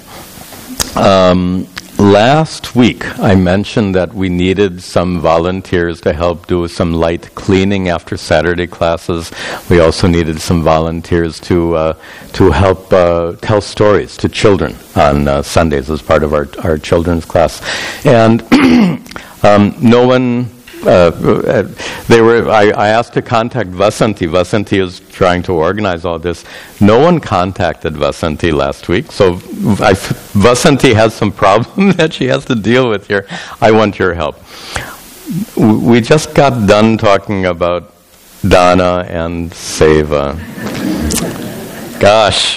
A: Last week, I mentioned that we needed some volunteers to help do some light cleaning after Saturday classes. We also needed some volunteers to help tell stories to children on Sundays as part of our children's class. And no one... I asked to contact Vasanti. Vasanti is trying to organize all this. No one contacted Vasanti last week, so Vasanti has some problem that she has to deal with here. I want your help. We just got done talking about Dana and Seva. Gosh.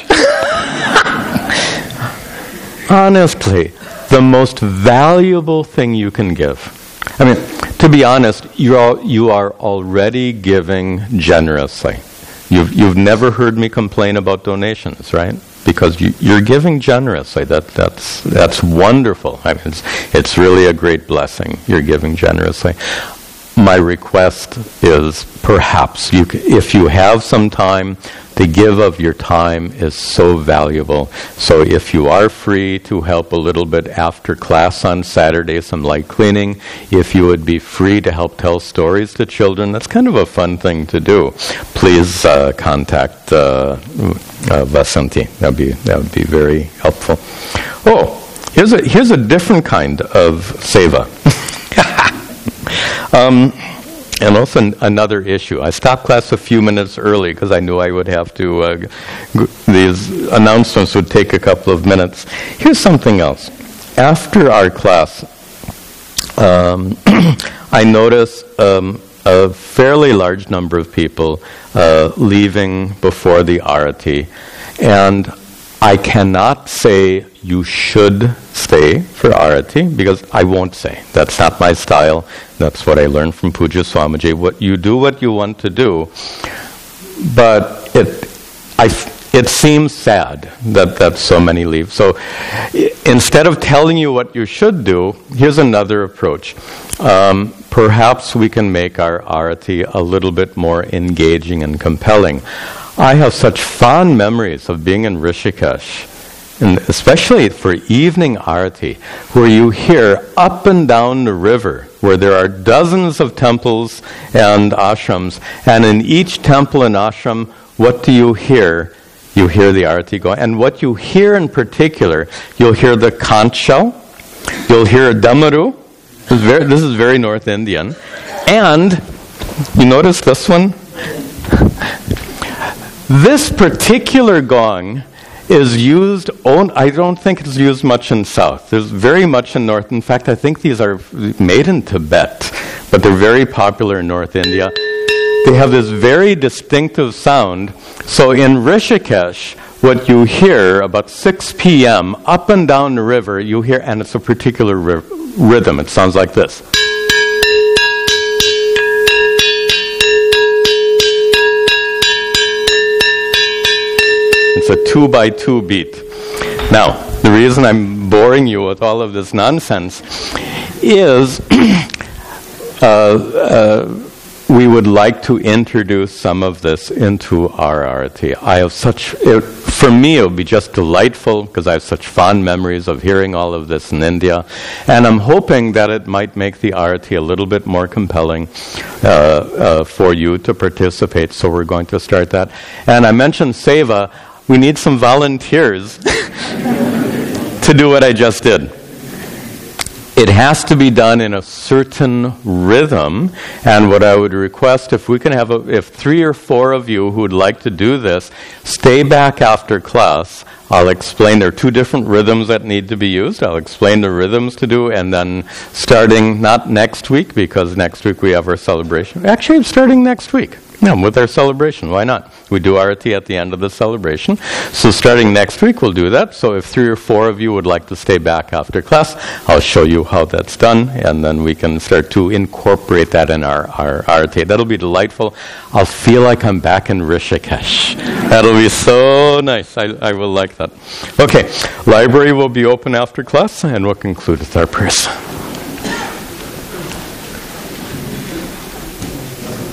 A: Honestly, the most valuable thing you can give. I mean, to be honest, you are already giving generously. You've never heard me complain about donations, right? Because you're giving generously. That's wonderful. I mean, it's really a great blessing. You're giving generously. My request is perhaps if you have some time, the give of your time is so valuable. So if you are free to help a little bit after class on Saturday, some light cleaning, if you would be free to help tell stories to children, that's kind of a fun thing to do. Please contact Vasanti. That would be very helpful. Oh, here's a different kind of seva. And also another issue. I stopped class a few minutes early because I knew I would have to, these announcements would take a couple of minutes. Here's something else. After our class, I noticed a fairly large number of people leaving before the arati. And I cannot say you should stay for arati because I won't say. That's not my style. That's what I learned from Pujya Swamiji. What you want to do, but it seems sad that so many leave. So instead of telling you what you should do, here's another approach. Perhaps we can make our arati a little bit more engaging and compelling. I have such fond memories of being in Rishikesh, and especially for evening arati, where you hear up and down the river, where there are dozens of temples and ashrams, and in each temple and ashram, what do you hear? You hear the arati going, and what you hear in particular, you'll hear the conch shell, you'll hear damaru. This is very North Indian, and you notice this one. This particular gong is used, I don't think it's used much in South. There's very much in North. In fact, I think these are made in Tibet, but they're very popular in North India. They have this very distinctive sound. So in Rishikesh, what you hear about 6 p.m. up and down the river, you hear, and it's a particular rhythm. It sounds like this. It's a 2x2 beat. Now, the reason I'm boring you with all of this nonsense is we would like to introduce some of this into our arati. For me, it would be just delightful because I have such fond memories of hearing all of this in India. And I'm hoping that it might make the arati a little bit more compelling for you to participate. So we're going to start that. And I mentioned seva. We need some volunteers to do what I just did. It has to be done in a certain rhythm, and what I would request, if we can have, if 3 or 4 of you who would like to do this, stay back after class. I'll explain, there are 2 different rhythms that need to be used. I'll explain the rhythms to do, and then starting, not next week, because next week we have our celebration. Actually, starting next week. Yeah, with our celebration, why not? We do arati at the end of the celebration. So starting next week, we'll do that. So if 3 or 4 of you would like to stay back after class, I'll show you how that's done, and then we can start to incorporate that in our arati. That'll be delightful. I'll feel like I'm back in Rishikesh. That'll be so nice. I will like that. Okay, library will be open after class, and we'll conclude with our prayers.